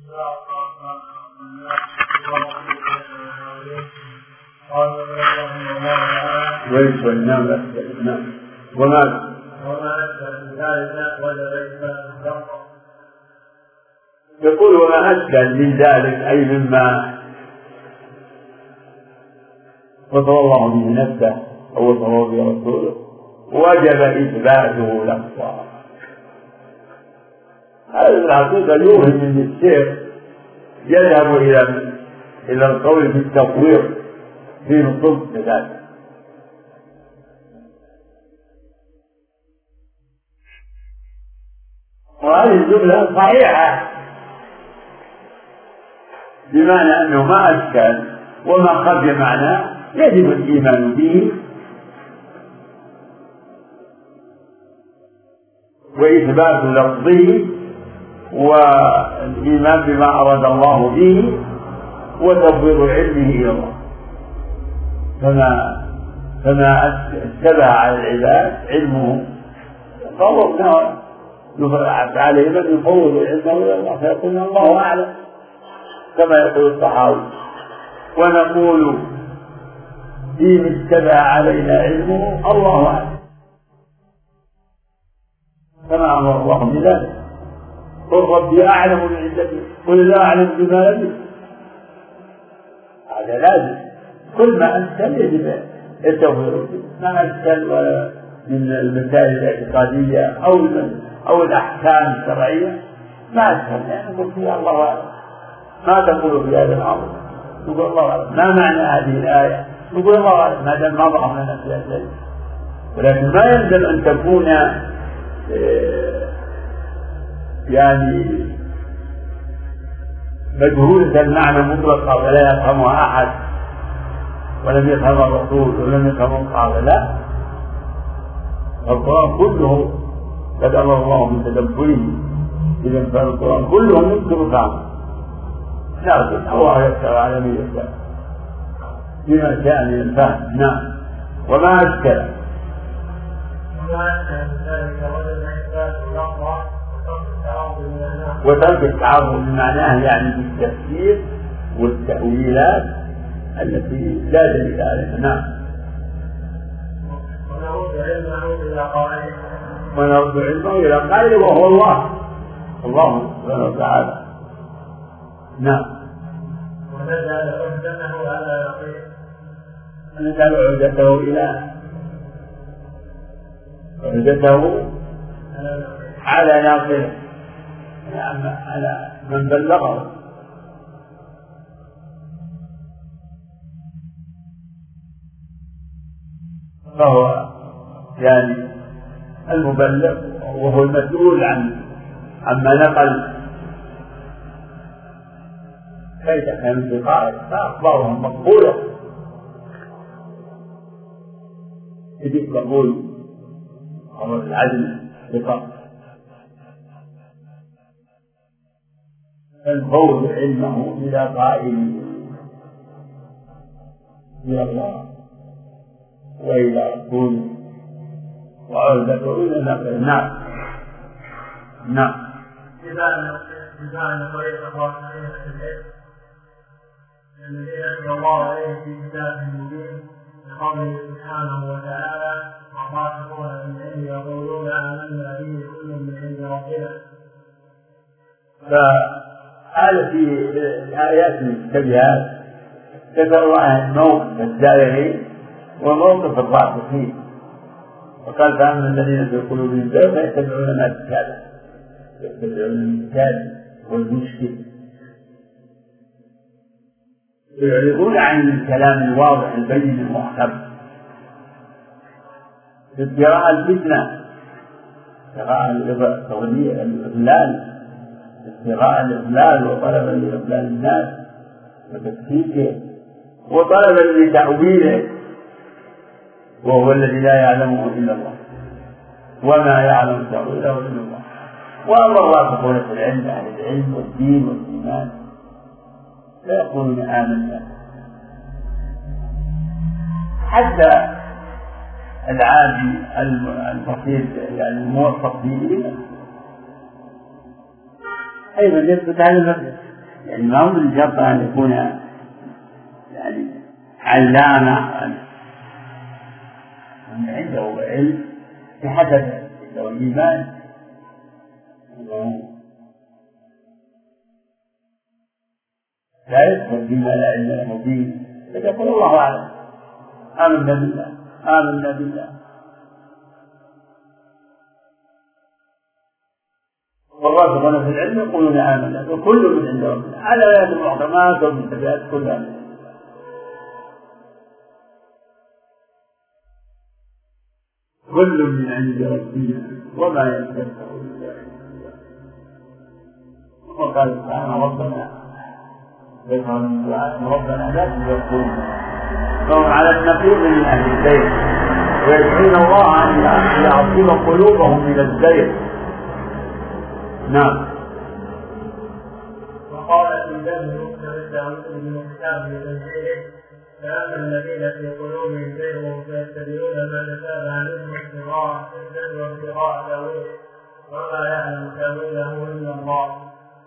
وما أشكل ذلك يقول وما أشكل من ذلك أي مما وصف الله به نفسه أو وصف الله به رسوله وجب إثباته لفظا. هذا الحقيقة يوهم من الشيخ يذهب إلى القول بالتطوير في نصوص ذلك. وهذه الجملة صحيحة بمعنى أنه ما أشكل وما خفي معناه يجب الإيمان به وإثبات لفظه والإيمان بما أراد الله به وتفويض علمه إلى الله. فما اشتبه على العباد علمه فوضنا عليه من يفوض علمه إلى الله فيقول الله أعلم كما يقول الصحابي، ونقول فيما اشتبه علينا علمه الله أعلم كما أمر الله بذلك. قل ربي أعلم بعزته قل لا أعلم بما لبث. هذا لازم كل ما أشكل يجب التوفيق ما أشكل ولا من المسائل الاعتقادية أو الأحكام الشرعية ما أشكل يعني نقول فيها الله أعلم. ما تقول في هذا الأمر نقول الله أعلم. ما معنى هذه الآية نقول الله أعلم ما دام ما ظهر لنا فيها شيء. ولكن ما يلزم أن تكون يعني مجهولة المعنى مطلقا ولا يفهمها أحد ولم يفهم الرسول ولم يفهم الصحابة. لا، القرآن كله قد أمر الله بتدبره. إذا كان القرآن كله يذكر فهمه لكن الله يفتح على من يشاء بما شاء من الفهم. نعم. وما أشكل وترك التعرض لمعناه يعني بالتفسير والتأويلات التي لا دليل عليها. نعم. ونرد علمه إلى قائل وهو الله سبحانه وتعالى. نعم. ونجعل عدته على يقين ونجعل عدته إلى عدته على ناقله على من بلغه. فهو يعني المبلغ وهو المسؤول عما نقل. كيف كان بقائد فأخبارهم مقبولة يجب قبول أمر العدل بقائد. فالفوز علمه إلى قائل إلى الله وإلى رسوله وعودته إلى نقل. نعم. نعم. بمعنى طريق الله في الليل الذي أنزل الله عليه في كتابه المبين بقوله سبحانه وتعالى والراسخون في العلم يقولون آمنا به كل من عند ربنا. فهذا في الآيات المشتبهات ذكر الله موقف الزائرين وموقف الراسخين وقال فأما الذين في قلوبهم زيغ فيتبعون ما تشابه يتبعون المثال والمشكل يعرضون عن الكلام الواضح البين المحكم ابتغاء الفتنة ابتغاء الإضلال ابتغاء الإضلال وطلبا لإضلال الناس وتفكيكه وطلبا لتأويله وهو الذي لا يعلمه إلا الله وما يعلم تأويله إلا الله. وأما الراسخون في العلم أهل العلم والدين والإيمان فيقولون آمنا. حتى العادي البسيط يعني الموفق في الإيمان أيضا يثبت على المبدأ يعني ما هو من شرط أن يكون يعني علامة عنده علم بحسب لو الإيمان لا يدخل فيما لا علم له فيه، فيقول الله أعلم، آمنا بالله آمنا بالله. والراسخون في العلم يقولون آمنا، وكل من عند ربنا على آيات المعظمات والمتبعات كلها من عند الله. كل من عند ربنا وما يذكر إلا الله. وقال سبحانه ربنا ذكر من دعاء ربنا لا تزغ قلوبنا، فهم على النقيض من أهل الزيغ ويدعون الله أن يعصم قلوبهم من الزيغ. نعم. وقال في ذنب مكتب من كتاب لتنزيله فأما الذين في قلوبهم زيغ فيتبعون ما تشابه منه ابتغاء الفتنة وابتغاء تأويله وما يعلم تأويله إلا الله.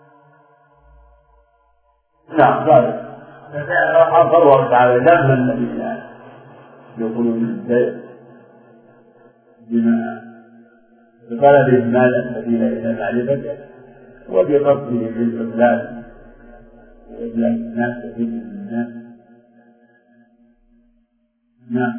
نعم قال الله تعالى ذنب الذين في قلوبهم زيغ بما بطلبهم ما لا سبيل إلى معرفته وبقصدهم بالإضلال وإضلال الناس وفتنة الناس. نعم.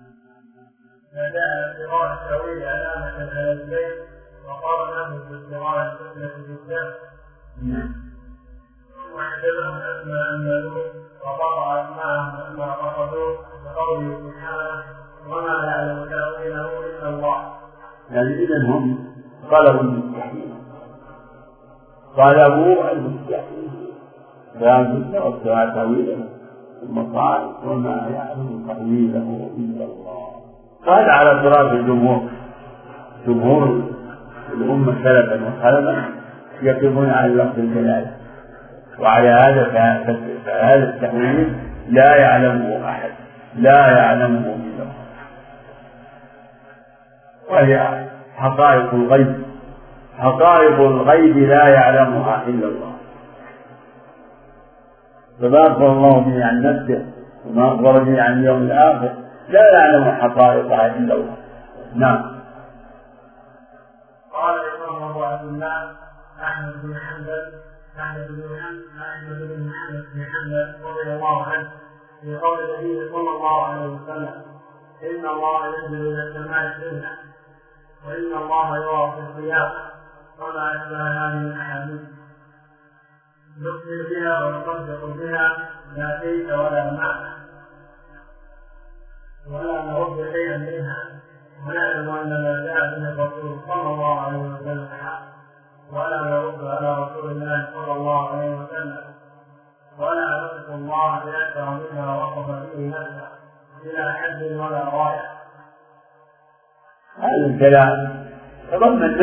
فجاء ابتغاء التأويل علامة على الزيغ وقارنه بابتغاء الفتنة بالذات. نعم. وحسبهم أما أملوا وقطعت معهم أما قصدوا بقوله سبحانه وما يعلم تأويله إلا الله. يعني إذن هم طلبوا المستحيل، طلبوا المستحيل فهذا وابتغاء تأويله ثم قال وما يعلم تأويله إلا الله. قال على صراط الجمهور، جمهور الأمة سلفا وخلفا يقفون على لفظ الجلالة، وعلى هذا فهذا التأويل لا يعلمه أحد، لا يعلمه إلا الله، وهي حقائق الغيب، حقائق الغيب لا يعلمها إلا الله. فما أخبر الله به عن نفسه وما أخبر به عن اليوم الآخر لا يعلم حقائقها إلا الله. نعم. قال الإمام أبو عبد الله أحمد بن محمد بن حنبل رضي الله عنه في قول النبي صلى الله عليه وسلم إن الله ينزل إلى السماء الدنيا وإن الله يرى في القيامة وما أشبه هذه الأحاديث نؤمن بها ونصدق بها لا كيف ولا معنى ولا نرد شيئا منها ونعلم أن ما جاء به الرسول صلى الله عليه وسلم ولا نرد على رسول الله صلى الله عليه وسلم ولا نصف الله بأكثر مما وصف به نفسه بلا حد ولا غاية. هذا الكلام تضمن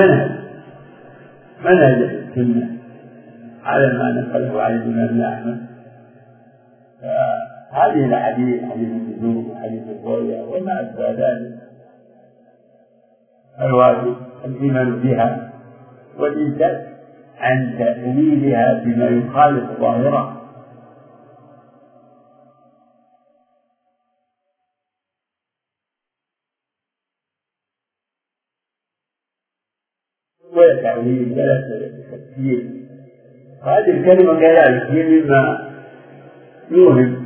منهج السنة على ما نقله عن الإمام أحمد. هذه الأحاديث حديث النزول وحديث الرؤيا وما أشبه ذلك الواجب الإيمان بها والإمساك عن تأويلها بما يخالف ظاهرها. ولا تأويل ولا تفسير. هذه الكلمة كذلك هي مما يوهم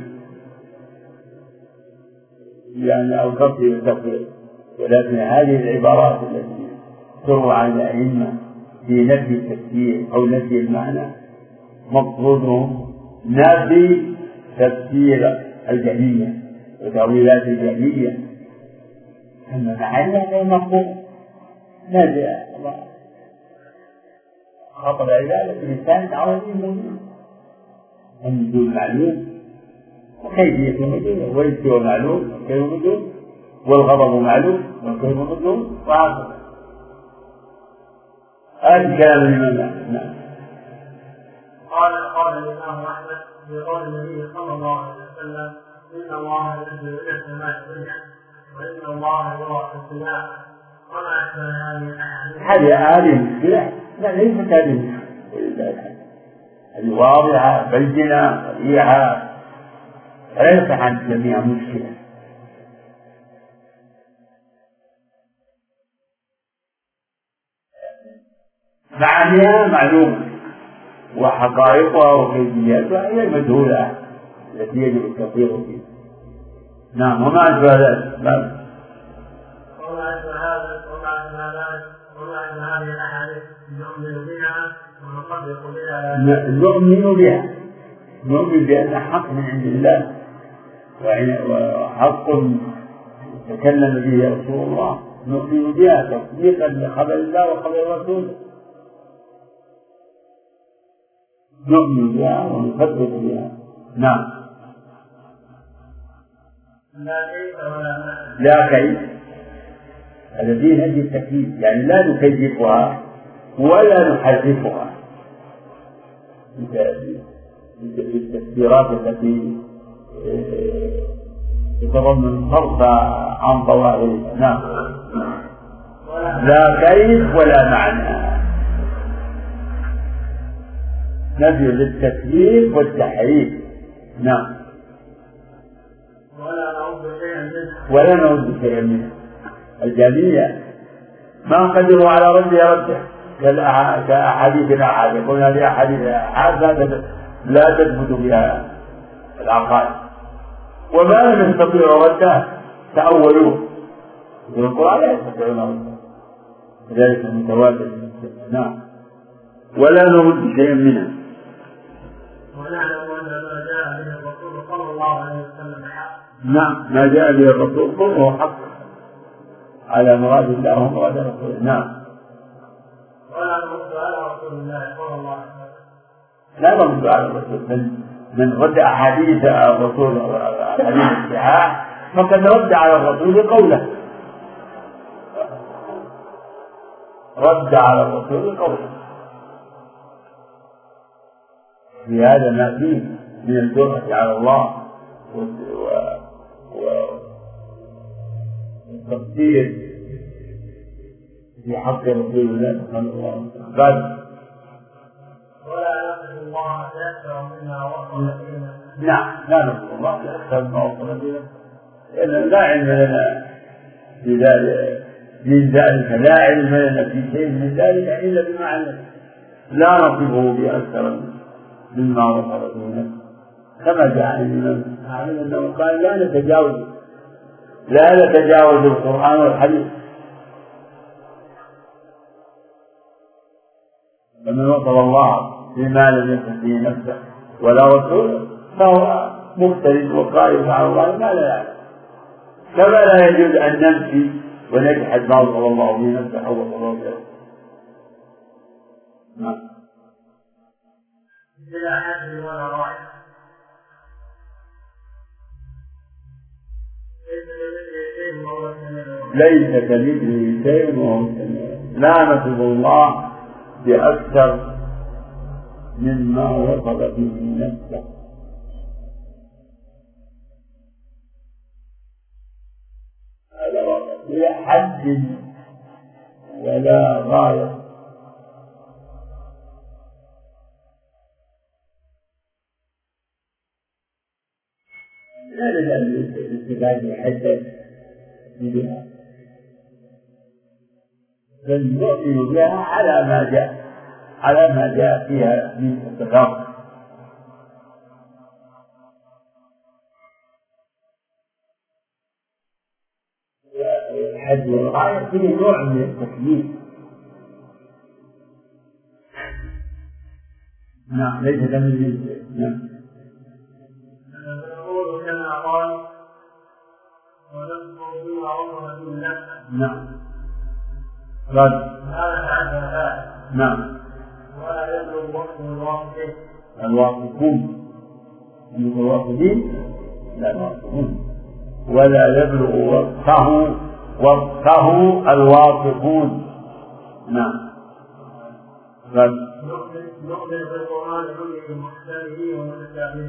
يعني أو تفسير التفسير، ولكن هذه العبارات التي تروى عن الأئمة في نفي التفسير أو نفي المعنى مقصودهم نفي تفسير الجهمية وتأويلات الجهمية، أما معنى غير مقبول. ماذا الله خطب عبادة الإنسان عظيم موجود، النزول معلوم وكيفية النزول والاستواء معلوم وكيف النزول والغضب معلوم وكيف النزول وهكذا. هذا كلام الإمام. نعم. قال الإمام أحمد في قول النبي صلى الله عليه وسلم إن الله ينزل إلى السماء الدنيا وإن الله يرى في السماء وما أشبه هذه الأحاديث. هذه مشكلة؟ لا ليست هذه مشكلة. هذه واضحة بينة صريحة لا يصح أن تسميها مشكلة. معانيها معلومة وحقائقها وكيفياتها هي المجهولة التي يجب التفريق فيها. نعم. وما أشبه ذلك. وما أشبه هذه الأحاديث نؤمن بها ونصدق بها. نؤمن بأن حق من عند الله وحق تكلم به رسول الله، نؤمن بها تصديقا لخبر الله وخبر رسوله، نؤمن بها ونصدق بها. نعم. لا كيف، هذا فيه نفي التكييف، يعني لا نكيفها ولا نحرفها بالتفسيرات التي تتضمن صرف عن ظواهرها. نعم. لا كيف ولا معنى، نفي للتكييف والتحريف. نعم. ولا نرد شيئا منه. الجميع ما قدروا على رده كأحاديث الآحاد، يقول هذه أحاديث الآحاد لا تثبت بها العقائد، وما لم يستطيعوا رده تأولوه، والقرآن لا يستطيعون رده، ذلك المتواتر. نعم. ولا نرد شيئا منه. ونعلم أن ما جاء به الرسول صلى الله عليه وسلم حق. نعم. ما جاء به الرسول كله حق على مراد الله ومراد رسوله. نعم. ولا نرد على رسول الله صلى الله عليه وسلم. لا نرد على الرسول. من رد أحاديث الرسول أحاديث الصحاح فقد رد على الرسول قوله، رد على الرسول قوله. بهذا ما فيه من الجرأة على الله والتقدير في حق رسول الله صلى الله عليه وسلم. ولا نقل الله يأثر مما وصل إلينا. نعم. لا نقل الله يأثر مما وصل إلينا، لأن لا علم لنا من ذلك، لا علم لنا في شيء من ذلك إلا بما علم، لا نصفه بأكثر مما وصل إلينا، كما جاء عن الإمام أحمد أنه قال لا نتجاوز القرآن والحديث، فمن وصل الله بما لم يكن فيه نفسه ولا رسوله فهو مختلف وقائل على الله ما لا يعلم، كما لا يجوز أن نمشي ونجحد ما وصل الله به نفسه أو وصل الله به. نعم. بلا حد ولا رأي. ليس كمثله شيء وهو السميع. لا نصف الله بأكثر مما وصف به نفسه، هذا وصف بلا حد ولا غاية. لا نزال الاستفادة يحدد بها، بل نؤمن بها على ما جاء فيها من التفاضل. الحد والغاية فيه نوع من التكليف. نعم. ليس كمثله شيء. نعم. نقول كما قال ونذكر بما وصف به نفسه. نعم. هذا تعدى ذلك. نعم. ولا يبلغ وصف الواصفين. الواصفون المتواصفين لا الواصفون، ولا يبلغ وصفه الواصفون. نعم. نؤمن بالقرآن كله محكمه ومتشابهه،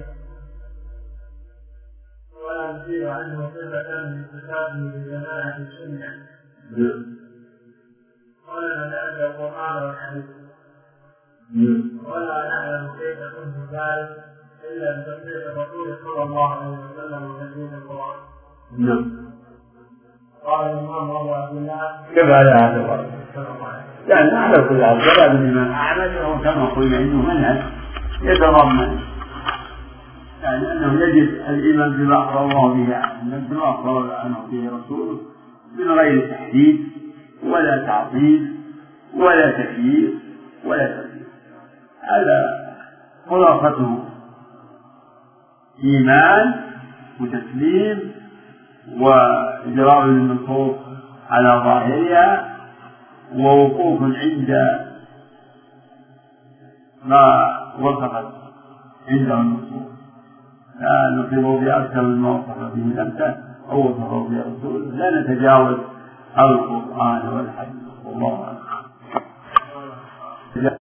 ولا نزيد عنه صفة من صفاته بجماعة السنة. ولا نتأتى القرآن والحديث. ولا نعلم كيف كنت ذلك إلا بتطبيق الرسول صلى الله عليه وسلم وتدريس القرآن. نعم. قال الإمام أبو عبد الله كيف على هذا الوضع؟ لأن على كل حال جلال الإمام أحمد وهو كما قلنا عنده منهج يتضمن يعني أنه يجب الإيمان بما أخبر الله به عنه بما أخبر عنه به رسوله من غير تحديد ولا تعطيل ولا تكييف ولا تكييف. هذا خلاصته إيمان وتسليم وإجراء النصوص على ظاهرها ووقوف عند ما وصفت عنده النصوص لا نقر بأكثر مما وصف به نفسه أو وصفه به رسوله لا نتجاوز القرآن والحديث والله